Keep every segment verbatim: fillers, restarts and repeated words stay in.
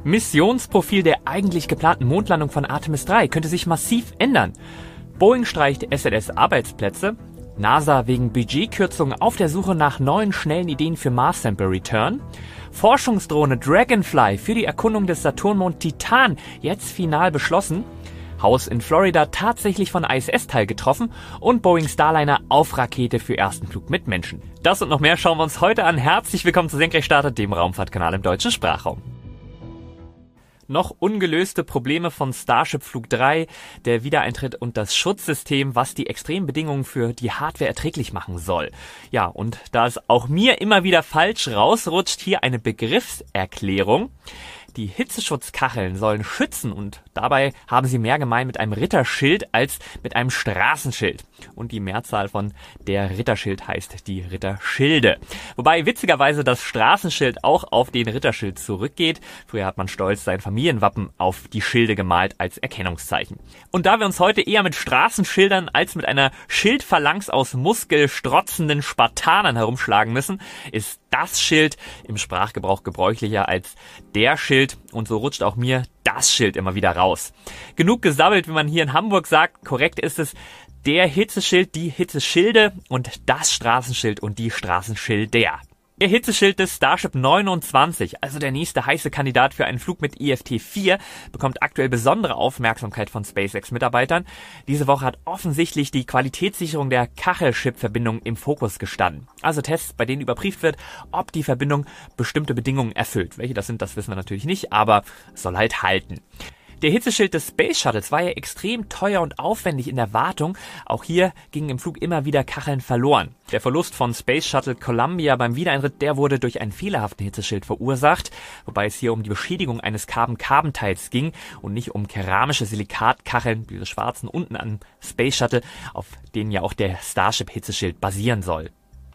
Missionsprofil der eigentlich geplanten Mondlandung von Artemis drei könnte sich massiv ändern. Boeing streicht S L S-Arbeitsplätze. NASA wegen Budgetkürzungen auf der Suche nach neuen schnellen Ideen für Mars Sample Return. Forschungsdrohne Dragonfly für die Erkundung des Saturnmond Titan jetzt final beschlossen. Haus in Florida tatsächlich von I S S-Teil getroffen und Boeing Starliner auf Rakete für ersten Flug mit Menschen. Das und noch mehr schauen wir uns heute an. Herzlich willkommen zu Senkrechtstarter, dem Raumfahrtkanal im deutschen Sprachraum. Noch ungelöste Probleme von Starship Flug drei, der Wiedereintritt und das Schutzsystem, was die extremen Bedingungen für die Hardware erträglich machen soll. Ja, und da es auch mir immer wieder falsch rausrutscht, hier eine Begriffserklärung. Die Hitzeschutzkacheln sollen schützen und dabei haben sie mehr gemein mit einem Ritterschild als mit einem Straßenschild. Und die Mehrzahl von der Ritterschild heißt die Ritterschilde. Wobei witzigerweise das Straßenschild auch auf den Ritterschild zurückgeht. Früher hat man stolz sein Familienwappen auf die Schilde gemalt als Erkennungszeichen. Und da wir uns heute eher mit Straßenschildern als mit einer Schildphalanx aus muskelstrotzenden Spartanern herumschlagen müssen, ist das Schild im Sprachgebrauch gebräuchlicher als der Schild und so rutscht auch mir das Schild immer wieder raus. Genug gesammelt, wie man hier in Hamburg sagt. Korrekt ist es der Hitzeschild, die Hitzeschilde und das Straßenschild und die Straßenschilder. Der Hitzeschild des Starship neunundzwanzig, also der nächste heiße Kandidat für einen Flug mit I F T vier, bekommt aktuell besondere Aufmerksamkeit von SpaceX-Mitarbeitern. Diese Woche hat offensichtlich die Qualitätssicherung der Kachelchip-Verbindung im Fokus gestanden. Also Tests, bei denen überprüft wird, ob die Verbindung bestimmte Bedingungen erfüllt. Welche das sind, das wissen wir natürlich nicht, aber es soll halt halten. Der Hitzeschild des Space Shuttles war ja extrem teuer und aufwendig in der Wartung. Auch hier gingen im Flug immer wieder Kacheln verloren. Der Verlust von Space Shuttle Columbia beim Wiedereintritt, der wurde durch einen fehlerhaften Hitzeschild verursacht, wobei es hier um die Beschädigung eines Carbon-Carbon-Teils ging und nicht um keramische Silikatkacheln, diese schwarzen unten am Space Shuttle, auf denen ja auch der Starship-Hitzeschild basieren soll.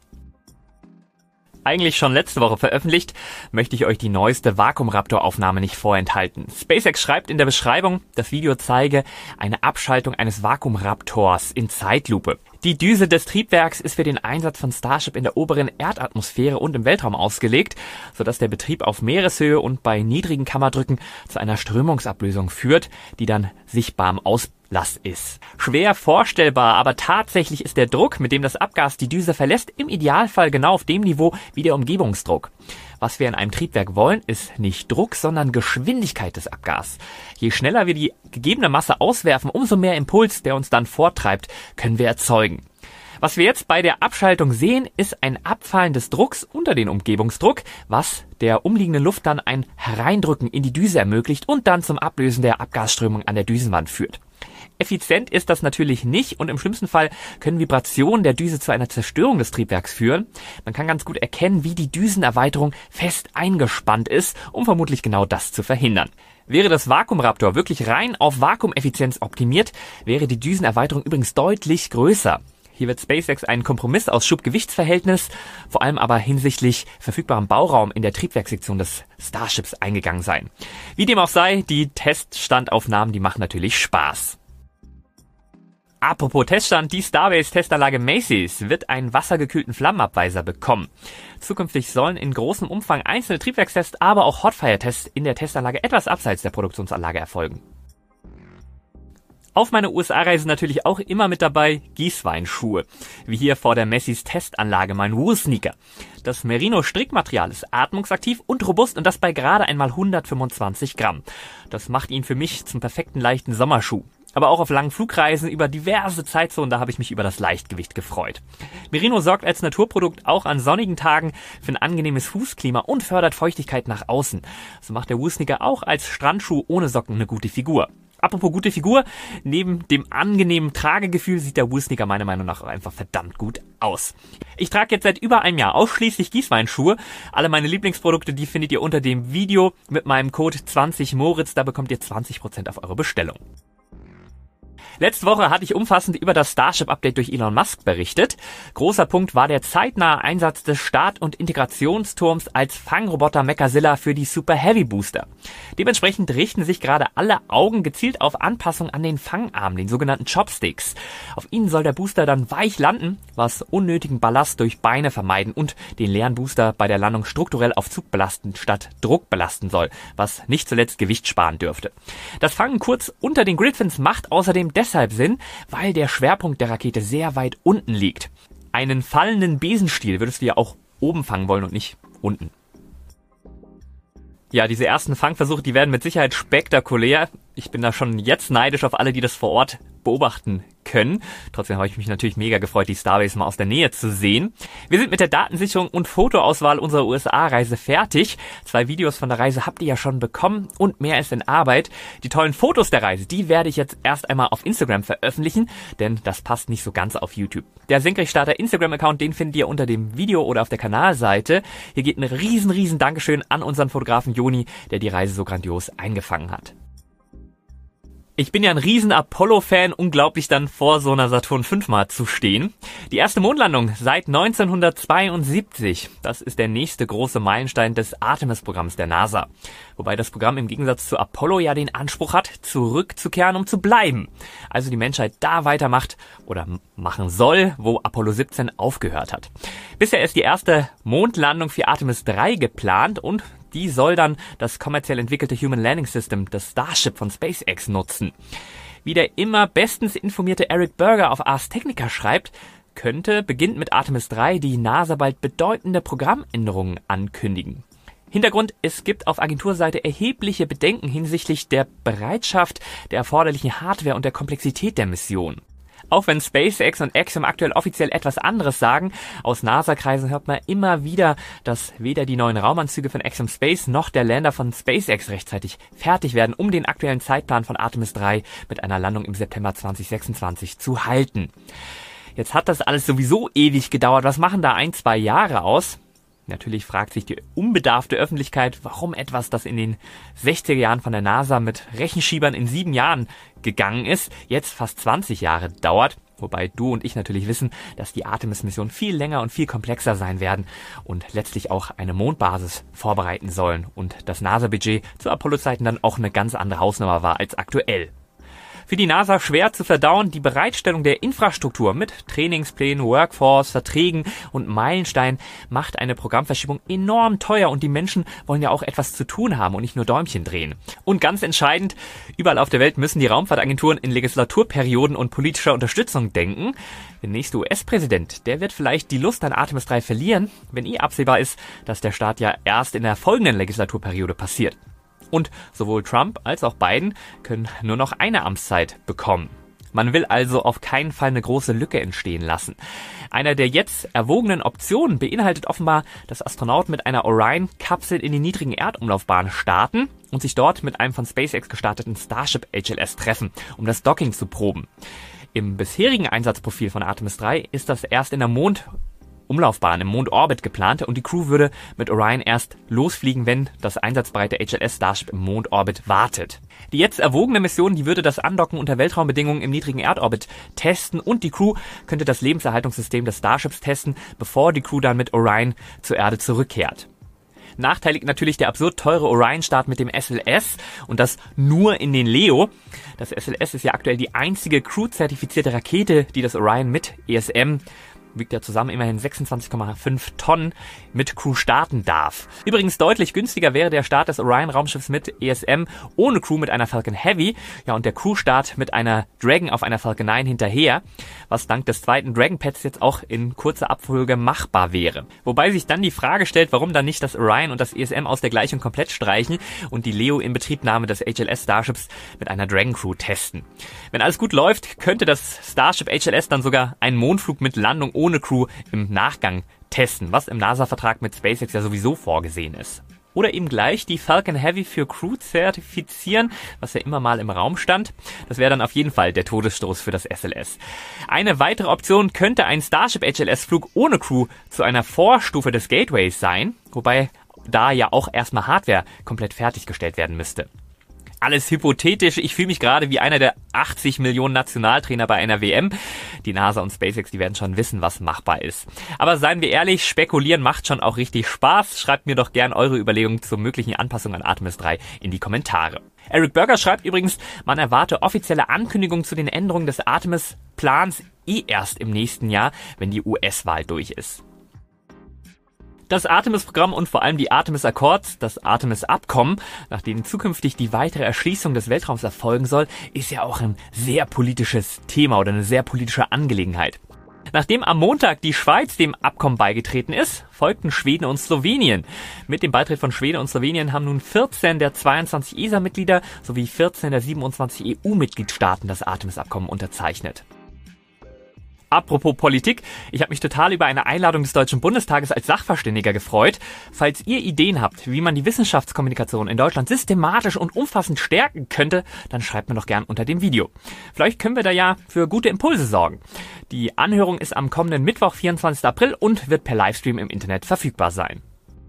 Eigentlich schon letzte Woche veröffentlicht, möchte ich euch die neueste Vakuum-Raptor-Aufnahme nicht vorenthalten. SpaceX schreibt in der Beschreibung, das Video zeige eine Abschaltung eines Vakuum-Raptors in Zeitlupe. Die Düse des Triebwerks ist für den Einsatz von Starship in der oberen Erdatmosphäre und im Weltraum ausgelegt, sodass der Betrieb auf Meereshöhe und bei niedrigen Kammerdrücken zu einer Strömungsablösung führt, die dann sichtbar am Auslass ist. Schwer vorstellbar, aber tatsächlich ist der Druck, mit dem das Abgas die Düse verlässt, im Idealfall genau auf dem Niveau wie der Umgebungsdruck. Was wir in einem Triebwerk wollen, ist nicht Druck, sondern Geschwindigkeit des Abgas. Je schneller wir die gegebene Masse auswerfen, umso mehr Impuls, der uns dann vortreibt, können wir erzeugen. Was wir jetzt bei der Abschaltung sehen, ist ein Abfallen des Drucks unter den Umgebungsdruck, was der umliegenden Luft dann ein Hereindrücken in die Düse ermöglicht und dann zum Ablösen der Abgasströmung an der Düsenwand führt. Effizient ist das natürlich nicht und im schlimmsten Fall können Vibrationen der Düse zu einer Zerstörung des Triebwerks führen. Man kann ganz gut erkennen, wie die Düsenerweiterung fest eingespannt ist, um vermutlich genau das zu verhindern. Wäre das Vakuum-Raptor wirklich rein auf Vakuumeffizienz optimiert, wäre die Düsenerweiterung übrigens deutlich größer. Hier wird SpaceX einen Kompromiss aus Schub-Gewichts-Verhältnis, vor allem aber hinsichtlich verfügbarem Bauraum in der Triebwerkssektion des Starships eingegangen sein. Wie dem auch sei, die Teststandaufnahmen, die machen natürlich Spaß. Apropos Teststand, die Starbase-Testanlage Macy's wird einen wassergekühlten Flammenabweiser bekommen. Zukünftig sollen in großem Umfang einzelne Triebwerkstests, aber auch Hotfire-Tests in der Testanlage etwas abseits der Produktionsanlage erfolgen. Auf meiner U S A-Reise natürlich auch immer mit dabei Gießweinschuhe, wie hier vor der Macy's Testanlage mein Wool-Sneaker. Das Merino-Strickmaterial ist atmungsaktiv und robust und das bei gerade einmal hundertfünfundzwanzig Gramm. Das macht ihn für mich zum perfekten leichten Sommerschuh. Aber auch auf langen Flugreisen über diverse Zeitzonen, da habe ich mich über das Leichtgewicht gefreut. Merino sorgt als Naturprodukt auch an sonnigen Tagen für ein angenehmes Fußklima und fördert Feuchtigkeit nach außen. So macht der Wool-Sneaker auch als Strandschuh ohne Socken eine gute Figur. Apropos gute Figur, neben dem angenehmen Tragegefühl sieht der Wool-Sneaker meiner Meinung nach auch einfach verdammt gut aus. Ich trage jetzt seit über einem Jahr ausschließlich Gießweinschuhe. Alle meine Lieblingsprodukte, die findet ihr unter dem Video mit meinem Code zwanzig Moritz, da bekommt ihr zwanzig Prozent auf eure Bestellung. Letzte Woche hatte ich umfassend über das Starship-Update durch Elon Musk berichtet. Großer Punkt war der zeitnahe Einsatz des Start- und Integrationsturms als Fangroboter Mechazilla für die Super Heavy Booster. Dementsprechend richten sich gerade alle Augen gezielt auf Anpassung an den Fangarm, den sogenannten Chopsticks. Auf ihnen soll der Booster dann weich landen, was unnötigen Ballast durch Beine vermeiden und den leeren Booster bei der Landung strukturell auf Zug belasten statt Druck belasten soll, was nicht zuletzt Gewicht sparen dürfte. Das Fangen kurz unter den Gridfins macht außerdem deshalb Sinn, weil der Schwerpunkt der Rakete sehr weit unten liegt. Einen fallenden Besenstiel würdest du ja auch oben fangen wollen und nicht unten. Ja, diese ersten Fangversuche, die werden mit Sicherheit spektakulär. Ich bin da schon jetzt neidisch auf alle, die das vor Ort beobachten können. Trotzdem habe ich mich natürlich mega gefreut, die Starbase mal aus der Nähe zu sehen. Wir sind mit der Datensicherung und Fotoauswahl unserer U S A-Reise fertig. Zwei Videos von der Reise habt ihr ja schon bekommen und mehr ist in Arbeit. Die tollen Fotos der Reise, die werde ich jetzt erst einmal auf Instagram veröffentlichen, denn das passt nicht so ganz auf YouTube. Der Senkrechtstarter Instagram-Account, den findet ihr unter dem Video oder auf der Kanalseite. Hier geht ein riesen, riesen Dankeschön an unseren Fotografen Joni, der die Reise so grandios eingefangen hat. Ich bin ja ein riesen Apollo-Fan, unglaublich dann vor so einer Saturn fünf mal zu stehen. Die erste Mondlandung seit neunzehnhundertzweiundsiebzig. Das ist der nächste große Meilenstein des Artemis-Programms der NASA. Wobei das Programm im Gegensatz zu Apollo ja den Anspruch hat, zurückzukehren, um zu bleiben. Also die Menschheit da weitermacht oder machen soll, wo Apollo siebzehn aufgehört hat. Bisher ist die erste Mondlandung für Artemis drei geplant und die soll dann das kommerziell entwickelte Human Landing System, das Starship von SpaceX, nutzen. Wie der immer bestens informierte Eric Berger auf Ars Technica schreibt, könnte, beginnend mit Artemis drei, die NASA bald bedeutende Programmänderungen ankündigen. Hintergrund, es gibt auf Agenturseite erhebliche Bedenken hinsichtlich der Bereitschaft, der erforderlichen Hardware und der Komplexität der Mission. Auch wenn SpaceX und Axiom aktuell offiziell etwas anderes sagen, aus NASA-Kreisen hört man immer wieder, dass weder die neuen Raumanzüge von Axiom Space noch der Lander von SpaceX rechtzeitig fertig werden, um den aktuellen Zeitplan von Artemis drei mit einer Landung im September zweitausendsechsundzwanzig zu halten. Jetzt hat das alles sowieso ewig gedauert. Was machen da ein, zwei Jahre aus? Natürlich fragt sich die unbedarfte Öffentlichkeit, warum etwas, das in den sechziger Jahren von der NASA mit Rechenschiebern in sieben Jahren gegangen ist, jetzt fast zwanzig Jahre dauert. Wobei du und ich natürlich wissen, dass die Artemis-Missionen viel länger und viel komplexer sein werden und letztlich auch eine Mondbasis vorbereiten sollen und das NASA-Budget zu Apollo-Zeiten dann auch eine ganz andere Hausnummer war als aktuell. Für die NASA schwer zu verdauen, die Bereitstellung der Infrastruktur mit Trainingsplänen, Workforce, Verträgen und Meilensteinen macht eine Programmverschiebung enorm teuer und die Menschen wollen ja auch etwas zu tun haben und nicht nur Däumchen drehen. Und ganz entscheidend, überall auf der Welt müssen die Raumfahrtagenturen in Legislaturperioden und politischer Unterstützung denken. Der nächste U S-Präsident, der wird vielleicht die Lust an Artemis drei verlieren, wenn eh absehbar ist, dass der Start ja erst in der folgenden Legislaturperiode passiert. Und sowohl Trump als auch Biden können nur noch eine Amtszeit bekommen. Man will also auf keinen Fall eine große Lücke entstehen lassen. Einer der jetzt erwogenen Optionen beinhaltet offenbar, dass Astronauten mit einer Orion-Kapsel in die niedrigen Erdumlaufbahn starten und sich dort mit einem von SpaceX gestarteten Starship H L S treffen, um das Docking zu proben. Im bisherigen Einsatzprofil von Artemis drei ist das erst in der Mond Umlaufbahn im Mondorbit geplant und die Crew würde mit Orion erst losfliegen, wenn das einsatzbereite H L S Starship im Mondorbit wartet. Die jetzt erwogene Mission, die würde das Andocken unter Weltraumbedingungen im niedrigen Erdorbit testen und die Crew könnte das Lebenserhaltungssystem des Starships testen, bevor die Crew dann mit Orion zur Erde zurückkehrt. Nachteilig natürlich der absurd teure Orion-Start mit dem S L S und das nur in den Leo. Das S L S ist ja aktuell die einzige Crew-zertifizierte Rakete, die das Orion mit E S M wiegt ja zusammen immerhin sechsundzwanzig Komma fünf Tonnen, mit Crew starten darf. Übrigens deutlich günstiger wäre der Start des Orion-Raumschiffs mit E S M ohne Crew mit einer Falcon Heavy, ja, und der Crew-Start mit einer Dragon auf einer Falcon neun hinterher, was dank des zweiten Dragon-Pads jetzt auch in kurzer Abfolge machbar wäre. Wobei sich dann die Frage stellt, warum dann nicht das Orion und das E S M aus der Gleichung komplett streichen und die Leo in Betriebnahme des H L S Starships mit einer Dragon-Crew testen. Wenn alles gut läuft, könnte das Starship H L S dann sogar einen Mondflug mit Landung ohne Crew im Nachgang testen, was im NASA-Vertrag mit SpaceX ja sowieso vorgesehen ist. Oder eben gleich die Falcon Heavy für Crew zertifizieren, was ja immer mal im Raum stand. Das wäre dann auf jeden Fall der Todesstoß für das S L S. Eine weitere Option könnte ein Starship H L S-Flug ohne Crew zu einer Vorstufe des Gateways sein, wobei da ja auch erstmal Hardware komplett fertiggestellt werden müsste. alles hypothetisch. Ich fühle mich gerade wie einer der achtzig Millionen Nationaltrainer bei einer W M. Die NASA und SpaceX, die werden schon wissen, was machbar ist. Aber seien wir ehrlich, spekulieren macht schon auch richtig Spaß. Schreibt mir doch gern eure Überlegungen zur möglichen Anpassung an Artemis drei in die Kommentare. Eric Berger schreibt übrigens, man erwarte offizielle Ankündigungen zu den Änderungen des Artemis-Plans eh erst im nächsten Jahr, wenn die U S-Wahl durch ist. Das Artemis-Programm und vor allem die Artemis-Accords, das Artemis-Abkommen, nach denen zukünftig die weitere Erschließung des Weltraums erfolgen soll, ist ja auch ein sehr politisches Thema oder eine sehr politische Angelegenheit. Nachdem am Montag die Schweiz dem Abkommen beigetreten ist, folgten Schweden und Slowenien. Mit dem Beitritt von Schweden und Slowenien haben nun vierzehn der zweiundzwanzig E S A-Mitglieder sowie vierzehn der siebenundzwanzig E U-Mitgliedstaaten das Artemis-Abkommen unterzeichnet. Apropos Politik, ich habe mich total über eine Einladung des Deutschen Bundestages als Sachverständiger gefreut. Falls ihr Ideen habt, wie man die Wissenschaftskommunikation in Deutschland systematisch und umfassend stärken könnte, dann schreibt mir doch gern unter dem Video. Vielleicht können wir da ja für gute Impulse sorgen. Die Anhörung ist am kommenden Mittwoch, vierundzwanzigsten April und wird per Livestream im Internet verfügbar sein.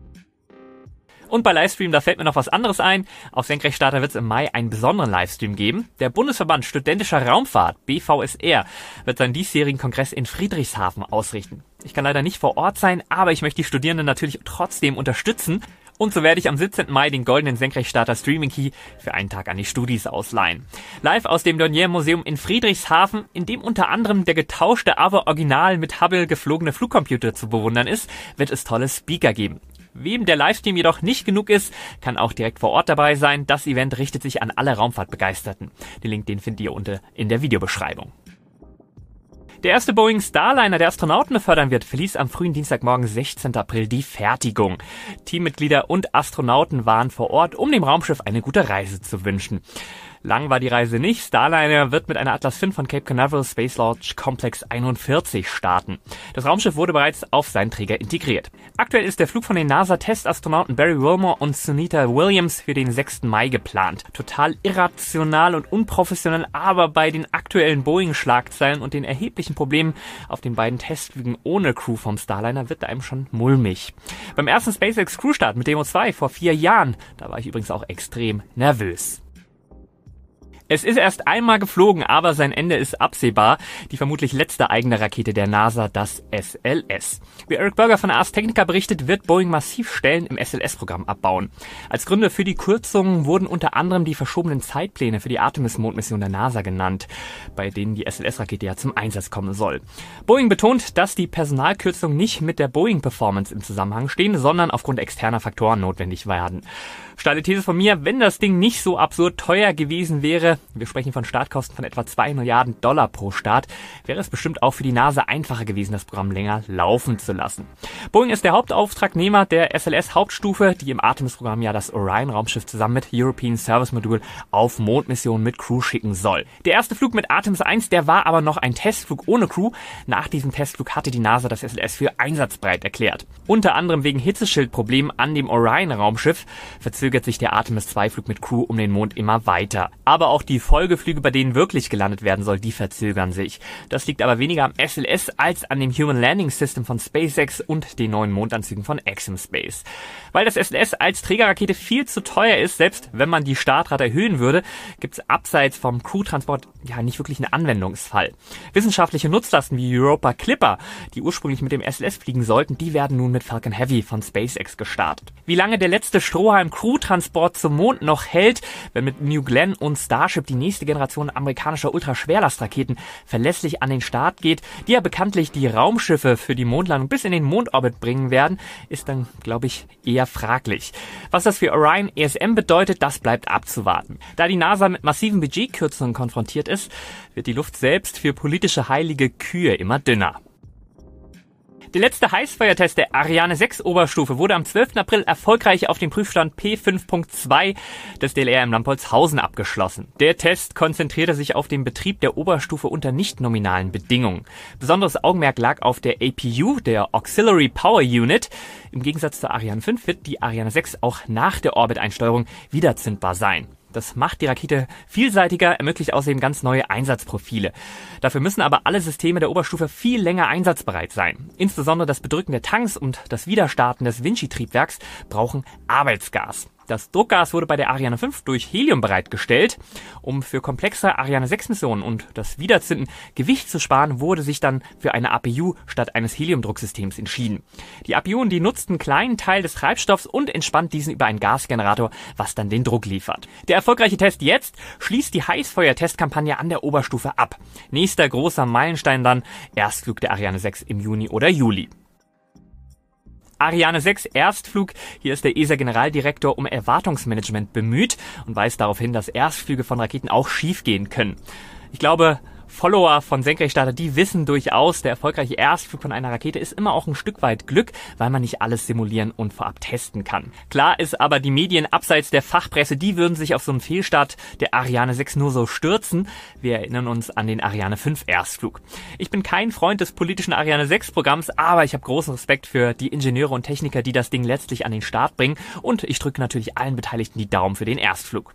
Und bei Livestream, da fällt mir noch was anderes ein. Auf Senkrechtstarter wird es im Mai einen besonderen Livestream geben. Der Bundesverband Studentischer Raumfahrt, B V S R, wird seinen diesjährigen Kongress in Friedrichshafen ausrichten. Ich kann leider nicht vor Ort sein, aber ich möchte die Studierenden natürlich trotzdem unterstützen. Und so werde ich am siebzehnten Mai den goldenen Senkrechtstarter Streaming Key für einen Tag an die Studis ausleihen. Live aus dem Dornier Museum in Friedrichshafen, in dem unter anderem der getauschte, aber original mit Hubble geflogene Flugcomputer zu bewundern ist, wird es tolle Speaker geben. Wem der Livestream jedoch nicht genug ist, kann auch direkt vor Ort dabei sein. Das Event richtet sich an alle Raumfahrtbegeisterten. Den Link, den findet ihr unten in der Videobeschreibung. Der erste Boeing Starliner, der Astronauten befördern wird, verließ am frühen Dienstagmorgen, sechzehnten April, die Fertigung. Teammitglieder und Astronauten waren vor Ort, um dem Raumschiff eine gute Reise zu wünschen. Lang war die Reise nicht. Starliner wird mit einer Atlas fünf von Cape Canaveral Space Launch Complex einundvierzig starten. Das Raumschiff wurde bereits auf seinen Träger integriert. Aktuell ist der Flug von den NASA-Testastronauten Barry Wilmore und Sunita Williams für den sechsten Mai geplant. Total irrational und unprofessionell, aber bei den aktuellen Boeing-Schlagzeilen und den erheblichen Problemen auf den beiden Testflügen ohne Crew vom Starliner wird einem schon mulmig. Beim ersten SpaceX Crew-Start mit Demo zwei vor vier Jahren, da war ich übrigens auch extrem nervös. Es ist erst einmal geflogen, aber sein Ende ist absehbar. Die vermutlich letzte eigene Rakete der NASA, das S L S. Wie Eric Berger von Ars Technica berichtet, wird Boeing massiv Stellen im S L S-Programm abbauen. Als Gründe für die Kürzungen wurden unter anderem die verschobenen Zeitpläne für die Artemis-Mondmission der NASA genannt, bei denen die S L S-Rakete ja zum Einsatz kommen soll. Boeing betont, dass die Personalkürzungen nicht mit der Boeing-Performance im Zusammenhang stehen, sondern aufgrund externer Faktoren notwendig werden. Steile These von mir, wenn das Ding nicht so absurd teuer gewesen wäre, wir sprechen von Startkosten von etwa zwei Milliarden Dollar pro Start, wäre es bestimmt auch für die NASA einfacher gewesen, das Programm länger laufen zu lassen. Boeing ist der Hauptauftragnehmer der S L S-Hauptstufe, die im Artemis-Programm ja das Orion-Raumschiff zusammen mit European Service Module auf Mondmissionen mit Crew schicken soll. Der erste Flug mit Artemis eins, der war aber noch ein Testflug ohne Crew. Nach diesem Testflug hatte die NASA das S L S für einsatzbereit erklärt. Unter anderem wegen Hitzeschildproblemen an dem Orion-Raumschiff verzögert sich der Artemis zwei Flug mit Crew um den Mond immer weiter. Aber auch die Folgeflüge, bei denen wirklich gelandet werden soll, die verzögern sich. Das liegt aber weniger am S L S als an dem Human Landing System von SpaceX und den neuen Mondanzügen von Axiom Space. Weil das S L S als Trägerrakete viel zu teuer ist, selbst wenn man die Startrate erhöhen würde, gibt es abseits vom Crew-Transport ja nicht wirklich einen Anwendungsfall. Wissenschaftliche Nutzlasten wie Europa Clipper, die ursprünglich mit dem S L S fliegen sollten, die werden nun mit Falcon Heavy von SpaceX gestartet. Wie lange der letzte Strohhalm Crew-Transport zum Mond noch hält, wenn mit New Glenn und Starship die nächste Generation amerikanischer Ultraschwerlastraketen verlässlich an den Start geht, die ja bekanntlich die Raumschiffe für die Mondlandung bis in den Mondorbit bringen werden, ist dann, glaube ich, eher fraglich. Was das für Orion E S M bedeutet, das bleibt abzuwarten. Da die NASA mit massiven Budgetkürzungen konfrontiert ist, wird die Luft selbst für politische heilige Kühe immer dünner. Der letzte Heißfeuertest der Ariane sechs Oberstufe wurde am zwölften April erfolgreich auf dem Prüfstand P fünf Punkt zwei des D L R in Lampolzhausen abgeschlossen. Der Test konzentrierte sich auf den Betrieb der Oberstufe unter nicht nominalen Bedingungen. Besonderes Augenmerk lag auf der A P U, der Auxiliary Power Unit. Im Gegensatz zur Ariane fünf wird die Ariane sechs auch nach der Orbiteinsteuerung wiederzündbar sein. Das macht die Rakete vielseitiger, ermöglicht außerdem ganz neue Einsatzprofile. Dafür müssen aber alle Systeme der Oberstufe viel länger einsatzbereit sein. Insbesondere das Bedrücken der Tanks und das Widerstarten des Vinci-Triebwerks brauchen Arbeitsgas. Das Druckgas wurde bei der Ariane fünf durch Helium bereitgestellt. Um für komplexe Ariane sechs Missionen und das Wiederzünden Gewicht zu sparen, wurde sich dann für eine A P U statt eines Heliumdrucksystems entschieden. Die A P U, die nutzt einen kleinen Teil des Treibstoffs und entspannt diesen über einen Gasgenerator, was dann den Druck liefert. Der erfolgreiche Test jetzt schließt die Heißfeuer-Testkampagne an der Oberstufe ab. Nächster großer Meilenstein dann Erstflug der Ariane sechs im Juni oder Juli. Ariane sechs Erstflug. Hier ist der E S A-Generaldirektor um Erwartungsmanagement bemüht und weist darauf hin, dass Erstflüge von Raketen auch schiefgehen können. Ich glaube, Follower von Senkrechtstarter, die wissen durchaus, der erfolgreiche Erstflug von einer Rakete ist immer auch ein Stück weit Glück, weil man nicht alles simulieren und vorab testen kann. Klar ist aber, die Medien abseits der Fachpresse, die würden sich auf so einen Fehlstart der Ariane sechs nur so stürzen. Wir erinnern uns an den Ariane fünf Erstflug. Ich bin kein Freund des politischen Ariane sechs Programms, aber ich habe großen Respekt für die Ingenieure und Techniker, die das Ding letztlich an den Start bringen, und ich drücke natürlich allen Beteiligten die Daumen für den Erstflug.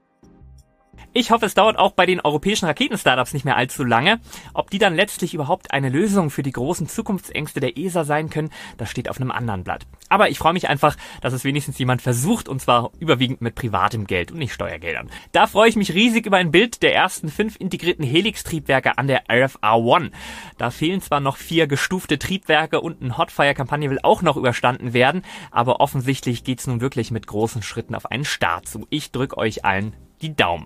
Ich hoffe, es dauert auch bei den europäischen Raketen-Startups nicht mehr allzu lange. Ob die dann letztlich überhaupt eine Lösung für die großen Zukunftsängste der E S A sein können, das steht auf einem anderen Blatt. Aber ich freue mich einfach, dass es wenigstens jemand versucht, und zwar überwiegend mit privatem Geld und nicht Steuergeldern. Da freue ich mich riesig über ein Bild der ersten fünf integrierten Helix-Triebwerke an der R F R eins. Da fehlen zwar noch vier gestufte Triebwerke und eine Hotfire-Kampagne will auch noch überstanden werden, aber offensichtlich geht's nun wirklich mit großen Schritten auf einen Start zu. Ich drücke euch allen die Daumen.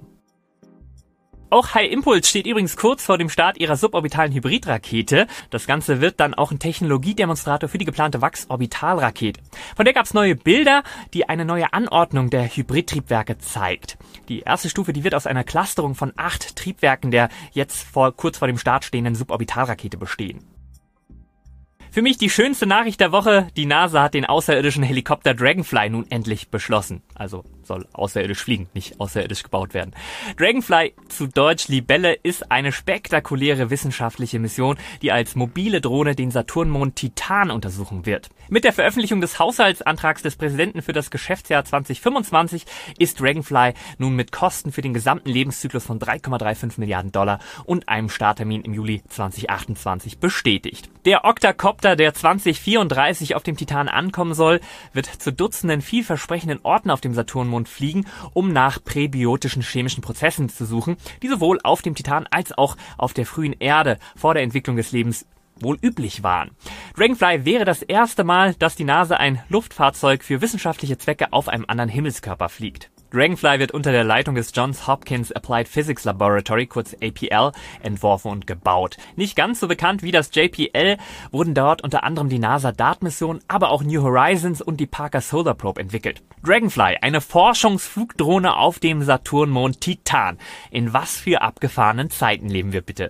Auch High Impulse steht übrigens kurz vor dem Start ihrer suborbitalen Hybridrakete. Das Ganze wird dann auch ein Technologiedemonstrator für die geplante Wachs-Orbitalrakete. Von der gab es neue Bilder, die eine neue Anordnung der Hybridtriebwerke zeigt. Die erste Stufe, die wird aus einer Clusterung von acht Triebwerken der jetzt vor, kurz vor dem Start stehenden Suborbitalrakete bestehen. Für mich die schönste Nachricht der Woche: Die NASA hat den außerirdischen Helikopter Dragonfly nun endlich beschlossen. Also soll außerirdisch fliegen, nicht außerirdisch gebaut werden. Dragonfly, zu Deutsch Libelle, ist eine spektakuläre wissenschaftliche Mission, die als mobile Drohne den Saturnmond Titan untersuchen wird. Mit der Veröffentlichung des Haushaltsantrags des Präsidenten für das Geschäftsjahr zwanzig fünfundzwanzig ist Dragonfly nun mit Kosten für den gesamten Lebenszyklus von drei Komma fünfunddreißig Milliarden Dollar und einem Starttermin im Juli zwanzig achtundzwanzig bestätigt. Der Octacopter, der zwanzig vierunddreißig auf dem Titan ankommen soll, wird zu Dutzenden vielversprechenden Orten auf dem Saturnmond fliegen, um nach präbiotischen chemischen Prozessen zu suchen, die sowohl auf dem Titan als auch auf der frühen Erde vor der Entwicklung des Lebens wohl üblich waren. Dragonfly wäre das erste Mal, dass die NASA ein Luftfahrzeug für wissenschaftliche Zwecke auf einem anderen Himmelskörper fliegt. Dragonfly wird unter der Leitung des Johns Hopkins Applied Physics Laboratory, kurz A P L, entworfen und gebaut. Nicht ganz so bekannt wie das J P L wurden dort unter anderem die NASA DART-Mission, aber auch New Horizons und die Parker Solar Probe entwickelt. Dragonfly, eine Forschungsflugdrohne auf dem Saturnmond Titan. In was für abgefahrenen Zeiten leben wir bitte?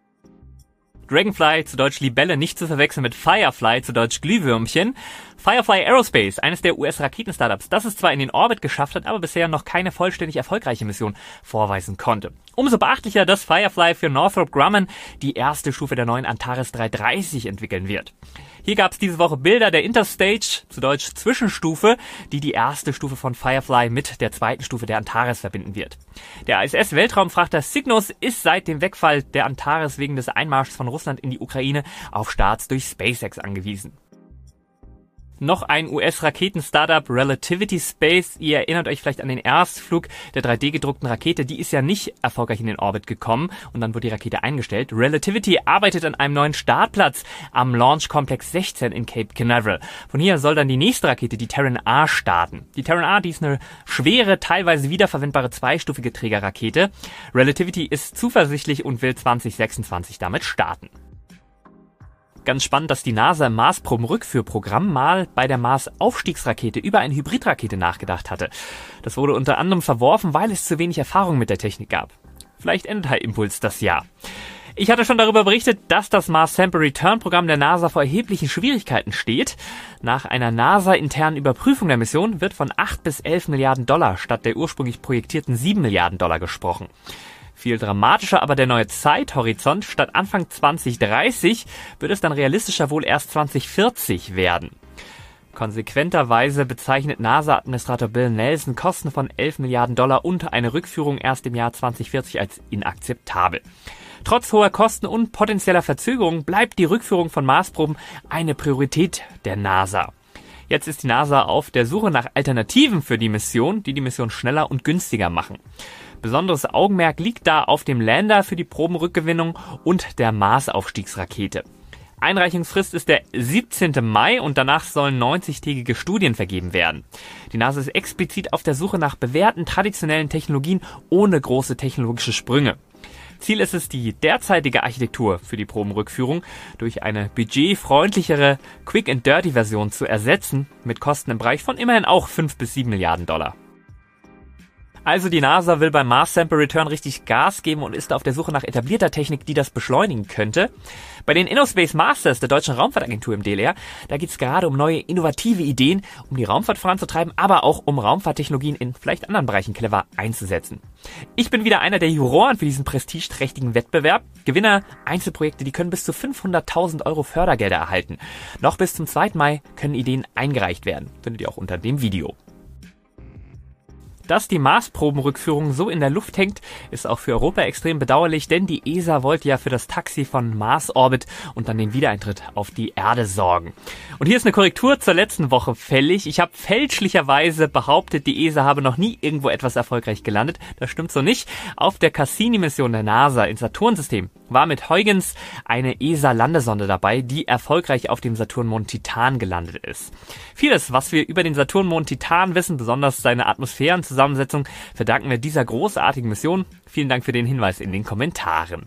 Dragonfly, zu Deutsch Libelle, nicht zu verwechseln mit Firefly, zu Deutsch Glühwürmchen. Firefly Aerospace, eines der U S-Raketen-Startups, das es zwar in den Orbit geschafft hat, aber bisher noch keine vollständig erfolgreiche Mission vorweisen konnte. Umso beachtlicher, dass Firefly für Northrop Grumman die erste Stufe der neuen Antares dreihundertdreißig entwickeln wird. Hier gab es diese Woche Bilder der Interstage, zu Deutsch Zwischenstufe, die die erste Stufe von Firefly mit der zweiten Stufe der Antares verbinden wird. Der I S S-Weltraumfrachter Cygnus ist seit dem Wegfall der Antares wegen des Einmarschs von Russland in die Ukraine auf Starts durch SpaceX angewiesen. Noch ein U S-Raketen-Startup, Relativity Space. Ihr erinnert euch vielleicht an den Erstflug der drei D gedruckten Rakete. Die ist ja nicht erfolgreich in den Orbit gekommen und dann wurde die Rakete eingestellt. Relativity arbeitet an einem neuen Startplatz am Launch Complex sechzehn in Cape Canaveral. Von hier soll dann die nächste Rakete, die Terran A, starten. Die Terran A, die ist eine schwere, teilweise wiederverwendbare zweistufige Trägerrakete. Relativity ist zuversichtlich und will zwanzig sechsundzwanzig damit starten. Ganz spannend, dass die NASA im Marsproben-Rückführprogramm mal bei der Mars-Aufstiegsrakete über eine Hybridrakete nachgedacht hatte. Das wurde unter anderem verworfen, weil es zu wenig Erfahrung mit der Technik gab. Vielleicht endet High Impulse das Jahr. Ich hatte schon darüber berichtet, dass das Mars Sample Return Programm der NASA vor erheblichen Schwierigkeiten steht. Nach einer NASA-internen Überprüfung der Mission wird von acht bis elf Milliarden Dollar statt der ursprünglich projektierten sieben Milliarden Dollar gesprochen. Viel dramatischer aber der neue Zeithorizont. Statt Anfang zwanzig dreißig wird es dann realistischer wohl erst zwanzig vierzig werden. Konsequenterweise bezeichnet NASA-Administrator Bill Nelson Kosten von elf Milliarden Dollar und eine Rückführung erst im Jahr zwanzig vierzig als inakzeptabel. Trotz hoher Kosten und potenzieller Verzögerung bleibt die Rückführung von Marsproben eine Priorität der NASA. Jetzt ist die NASA auf der Suche nach Alternativen für die Mission, die die Mission schneller und günstiger machen. Besonderes Augenmerk liegt da auf dem Lander für die Probenrückgewinnung und der Marsaufstiegsrakete. Einreichungsfrist ist der siebzehnten Mai und danach sollen neunzig-tägige Studien vergeben werden. Die NASA ist explizit auf der Suche nach bewährten traditionellen Technologien ohne große technologische Sprünge. Ziel ist es, die derzeitige Architektur für die Probenrückführung durch eine budgetfreundlichere Quick-and-Dirty-Version zu ersetzen, mit Kosten im Bereich von immerhin auch fünf bis sieben Milliarden Dollar. Also die NASA will beim Mars Sample Return richtig Gas geben und ist auf der Suche nach etablierter Technik, die das beschleunigen könnte. Bei den InnoSpace Masters der Deutschen Raumfahrtagentur im D L R, da geht es gerade um neue innovative Ideen, um die Raumfahrt voranzutreiben, aber auch um Raumfahrttechnologien in vielleicht anderen Bereichen clever einzusetzen. Ich bin wieder einer der Juroren für diesen prestigeträchtigen Wettbewerb. Gewinner, Einzelprojekte, die können bis zu fünfhunderttausend Euro Fördergelder erhalten. Noch bis zum zweiten Mai können Ideen eingereicht werden. Findet ihr auch unter dem Video. Dass die Mars-Probenrückführung so in der Luft hängt, ist auch für Europa extrem bedauerlich, denn die E S A wollte ja für das Taxi von Mars-Orbit und dann den Wiedereintritt auf die Erde sorgen. Und hier ist eine Korrektur zur letzten Woche fällig. Ich habe fälschlicherweise behauptet, die E S A habe noch nie irgendwo etwas erfolgreich gelandet. Das stimmt so nicht. Auf der Cassini-Mission der NASA ins Saturn-System war mit Huygens eine E S A-Landesonde dabei, die erfolgreich auf dem Saturnmond Titan gelandet ist. Vieles, was wir über den Saturnmond Titan wissen, besonders seine Atmosphärenzusammensetzung, verdanken wir dieser großartigen Mission. Vielen Dank für den Hinweis in den Kommentaren.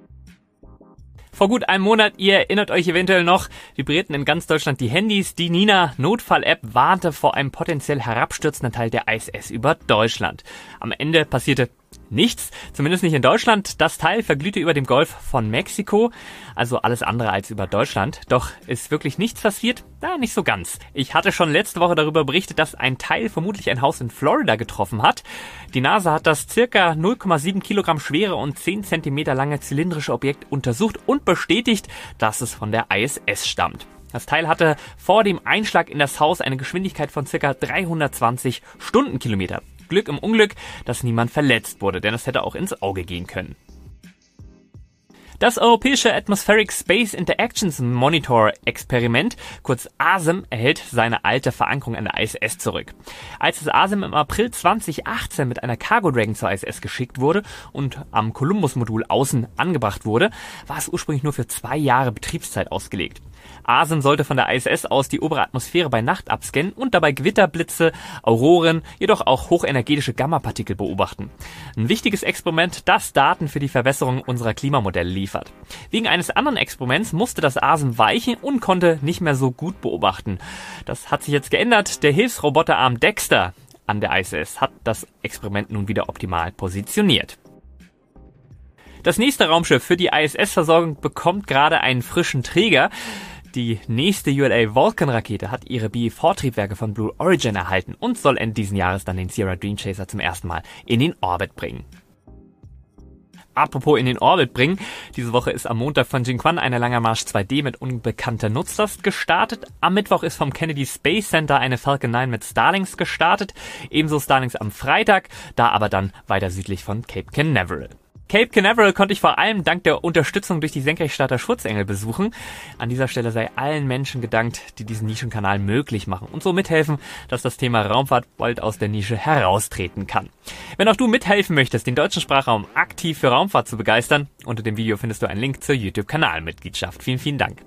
Vor gut einem Monat, ihr erinnert euch eventuell noch, vibrierten in ganz Deutschland die Handys. Die Nina-Notfall-App warnte vor einem potenziell herabstürzenden Teil der I S S über Deutschland. Am Ende passierte nichts, zumindest nicht in Deutschland. Das Teil verglühte über dem Golf von Mexiko, also alles andere als über Deutschland. Doch ist wirklich nichts passiert? Na, nicht so ganz. Ich hatte schon letzte Woche darüber berichtet, dass ein Teil vermutlich ein Haus in Florida getroffen hat. Die NASA hat das circa null Komma sieben Kilogramm schwere und zehn Zentimeter lange zylindrische Objekt untersucht und bestätigt, dass es von der I S S stammt. Das Teil hatte vor dem Einschlag in das Haus eine Geschwindigkeit von circa dreihundertzwanzig Stundenkilometer. Glück im Unglück, dass niemand verletzt wurde, denn es hätte auch ins Auge gehen können. Das europäische Atmospheric Space Interactions Monitor Experiment, kurz A S I M, erhält seine alte Verankerung an der I S S zurück. Als das A S I M im April zweitausendachtzehn mit einer Cargo Dragon zur I S S geschickt wurde und am Columbus-Modul außen angebracht wurde, war es ursprünglich nur für zwei Jahre Betriebszeit ausgelegt. A S I M sollte von der I S S aus die obere Atmosphäre bei Nacht abscannen und dabei Gewitterblitze, Auroren, jedoch auch hochenergetische Gammapartikel beobachten. Ein wichtiges Experiment, das Daten für die Verbesserung unserer Klimamodelle liefert. Wegen eines anderen Experiments musste das A S I M weichen und konnte nicht mehr so gut beobachten. Das hat sich jetzt geändert. Der Hilfsroboterarm Dexter an der I S S hat das Experiment nun wieder optimal positioniert. Das nächste Raumschiff für die I S S-Versorgung bekommt gerade einen frischen Träger. Die nächste U L A Vulcan-Rakete hat ihre B E vier Triebwerke von Blue Origin erhalten und soll Ende diesen Jahres dann den Sierra Dream Chaser zum ersten Mal in den Orbit bringen. Apropos in den Orbit bringen, diese Woche ist am Montag von Jinquan eine Langer Marsch zwei D mit unbekannter Nutzlast gestartet. Am Mittwoch ist vom Kennedy Space Center eine Falcon neun mit Starlings gestartet, ebenso Starlings am Freitag, da aber dann weiter südlich von Cape Canaveral. Cape Canaveral konnte ich vor allem dank der Unterstützung durch die Senkrechtstarter Schutzengel besuchen. An dieser Stelle sei allen Menschen gedankt, die diesen Nischenkanal möglich machen und so mithelfen, dass das Thema Raumfahrt bald aus der Nische heraustreten kann. Wenn auch du mithelfen möchtest, den deutschen Sprachraum aktiv für Raumfahrt zu begeistern, unter dem Video findest du einen Link zur YouTube-Kanalmitgliedschaft. Vielen, vielen Dank.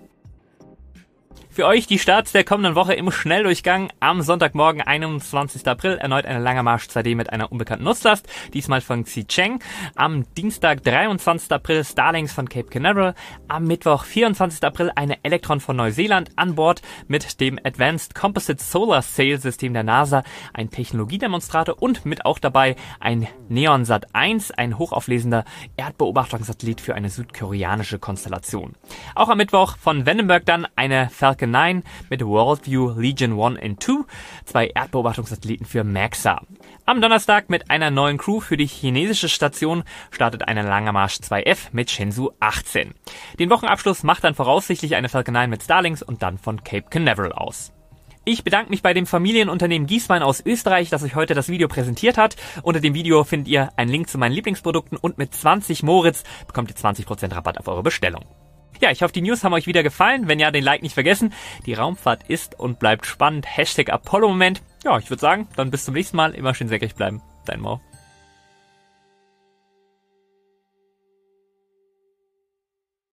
Für euch die Starts der kommenden Woche im Schnelldurchgang. Am Sonntagmorgen, einundzwanzigsten April, erneut eine Langer Marsch zwei D mit einer unbekannten Nutzlast, diesmal von Xicheng. Am Dienstag, dreiundzwanzigsten April, Starlings von Cape Canaveral. Am Mittwoch, vierundzwanzigsten April, eine Electron von Neuseeland an Bord mit dem Advanced Composite Solar Sail System der NASA, ein Technologiedemonstrator und mit auch dabei ein NeonSat eins, ein hochauflesender Erdbeobachtungssatellit für eine südkoreanische Konstellation. Auch am Mittwoch von Vandenberg dann eine Falcon neun mit Worldview Legion eins und zwei, zwei Erdbeobachtungssatelliten für MAXA. Am Donnerstag mit einer neuen Crew für die chinesische Station startet eine Langer Marsch zwei F mit Shenzhou achtzehn. Den Wochenabschluss macht dann voraussichtlich eine Falcon neun mit Starlings und dann von Cape Canaveral aus. Ich bedanke mich bei dem Familienunternehmen Gieswein aus Österreich, das euch heute das Video präsentiert hat. Unter dem Video findet ihr einen Link zu meinen Lieblingsprodukten und mit zwanzig Moritz bekommt ihr zwanzig Prozent Rabatt auf eure Bestellung. Ja, ich hoffe, die News haben euch wieder gefallen. Wenn ja, den Like nicht vergessen. Die Raumfahrt ist und bleibt spannend. Hashtag Apollo-Moment. Ja, ich würde sagen, dann bis zum nächsten Mal. Immer schön säckrig bleiben. Dein Mo.